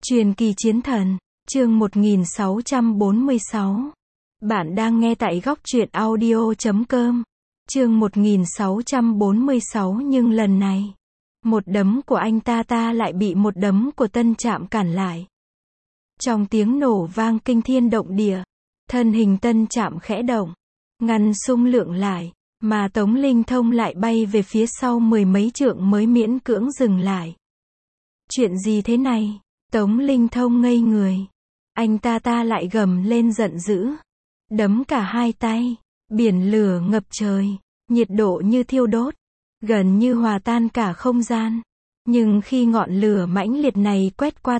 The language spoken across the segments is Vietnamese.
Truyền kỳ chiến thần, chương 1646. Bạn đang nghe tại góc truyện audio.com. Chương 1646 nhưng lần này, một đấm của anh ta lại bị một đấm của Tân Trạm cản lại. Trong tiếng nổ vang kinh thiên động địa, thân hình Tân Trạm khẽ động, ngăn xung lượng lại, mà Tống Linh Thông lại bay về phía sau mười mấy trượng mới miễn cưỡng dừng lại. Chuyện gì thế này? Tống Linh Thông ngây người. Anh ta lại gầm lên giận dữ. Đấm cả hai tay. Biển lửa ngập trời. Nhiệt độ như thiêu đốt. Gần như hòa tan cả không gian. Nhưng khi ngọn lửa mãnh liệt này quét qua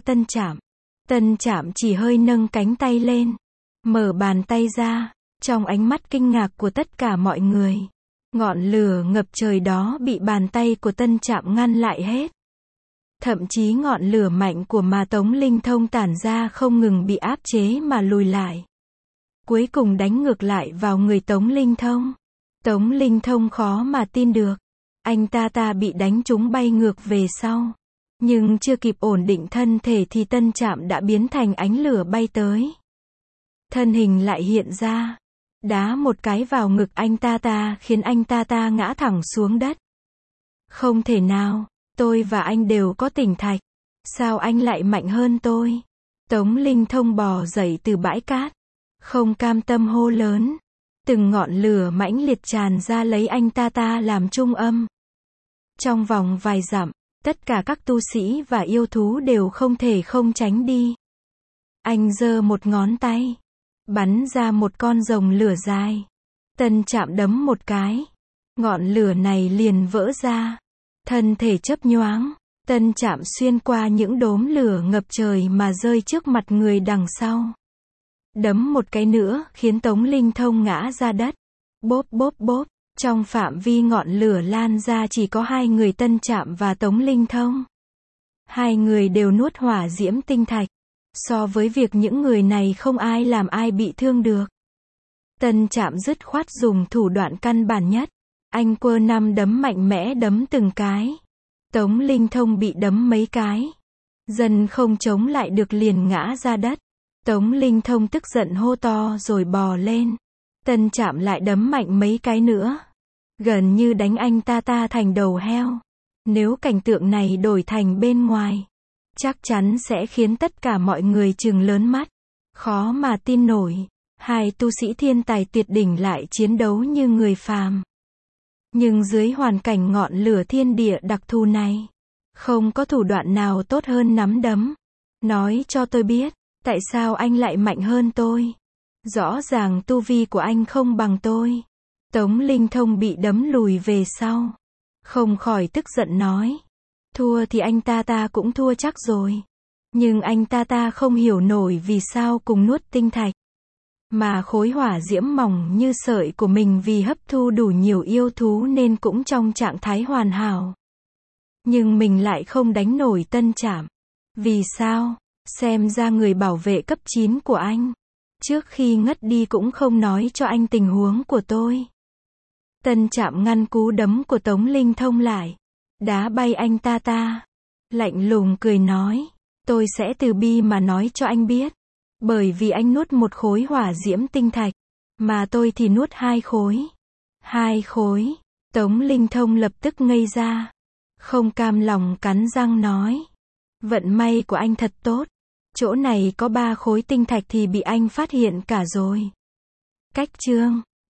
Tân Trạm chỉ hơi nâng cánh tay lên. Mở bàn tay ra. Trong ánh mắt kinh ngạc của tất cả mọi người, ngọn lửa ngập trời đó bị bàn tay của Tân Trạm ngăn lại hết. Thậm chí ngọn lửa mạnh của mà Tống Linh Thông tản ra không ngừng bị áp chế mà lùi lại. Cuối cùng đánh ngược lại vào người Tống Linh Thông. Tống Linh Thông khó mà tin được. Anh ta bị đánh trúng bay ngược về sau. Nhưng chưa kịp ổn định thân thể thì Tân Trạm đã biến thành ánh lửa bay tới. Thân hình lại hiện ra. Đá một cái vào ngực anh ta khiến anh ta ngã thẳng xuống đất. Không thể nào. Tôi và anh đều có tỉnh thạch. Sao anh lại mạnh hơn tôi? Tống Linh Thông bò dậy từ bãi cát. Không cam tâm hô lớn. Từng ngọn lửa mãnh liệt tràn ra lấy anh ta làm trung âm. Trong vòng vài dặm, tất cả các tu sĩ và yêu thú đều không thể không tránh đi. Anh giơ một ngón tay. Bắn ra một con rồng lửa dài. Tân Trạm đấm một cái. Ngọn lửa này liền vỡ ra. Thân thể chớp nhoáng, Tân Trạm xuyên qua những đốm lửa ngập trời mà rơi trước mặt người đằng sau. Đấm một cái nữa khiến Tống Linh Thông ngã ra đất. Bốp bốp bốp, trong phạm vi ngọn lửa lan ra chỉ có hai người Tân Trạm và Tống Linh Thông. Hai người đều nuốt hỏa diễm tinh thạch. So với việc những người này không ai làm ai bị thương được. Tân Trạm dứt khoát dùng thủ đoạn căn bản nhất. Anh quơ năm đấm mạnh mẽ đấm từng cái. Tống Linh Thông bị đấm mấy cái. Dần không chống lại được liền ngã ra đất. Tống Linh Thông tức giận hô to rồi bò lên. Tân Trạm lại đấm mạnh mấy cái nữa. Gần như đánh anh ta thành đầu heo. Nếu cảnh tượng này đổi thành bên ngoài, chắc chắn sẽ khiến tất cả mọi người trừng lớn mắt. Khó mà tin nổi. Hai tu sĩ thiên tài tuyệt đỉnh lại chiến đấu như người phàm. Nhưng dưới hoàn cảnh ngọn lửa thiên địa đặc thù này, không có thủ đoạn nào tốt hơn nắm đấm. Nói cho tôi biết, tại sao anh lại mạnh hơn tôi? Rõ ràng tu vi của anh không bằng tôi. Tống Linh Thông bị đấm lùi về sau. Không khỏi tức giận nói. Thua thì anh ta cũng thua chắc rồi. Nhưng anh ta không hiểu nổi vì sao cùng nuốt tinh thạch. Mà khối hỏa diễm mỏng như sợi của mình vì hấp thu đủ nhiều yêu thú nên cũng trong trạng thái hoàn hảo. Nhưng mình lại không đánh nổi Tân Trạm. Vì sao? Xem ra người bảo vệ cấp 9 của anh, trước khi ngất đi cũng không nói cho anh tình huống của tôi. Tân Trạm ngăn cú đấm của Tống Linh Thông lại. Đá bay anh ta. Lạnh lùng cười nói. Tôi sẽ từ bi mà nói cho anh biết. Bởi vì anh nuốt một khối hỏa diễm tinh thạch, mà tôi thì nuốt hai khối. Hai khối. Tống Linh Thông lập tức ngây ra. Không cam lòng cắn răng nói. Vận may của anh thật tốt. Chỗ này có 3 khối tinh thạch thì bị anh phát hiện cả rồi. Cách chương